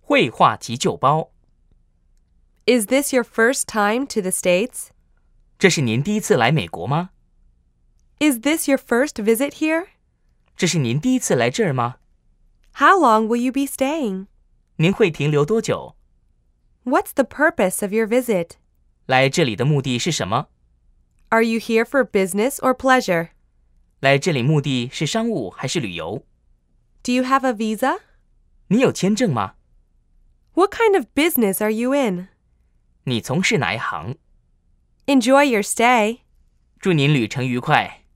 绘画急救包。 Is this your first time to the States? 这是您第一次来美国吗？ Is this your first visit here? 这是您第一次来这儿吗？ How long will you be staying? 您会停留多久？ What's the purpose of your visit? 来这里的目的是什么？ Are you here for business or pleasure? 来这里目的是商务还是旅游？ Do you have a visa? 你有签证吗？ What kind of business are you in? 你从事哪一行？ Enjoy your stay. 祝您旅程愉快。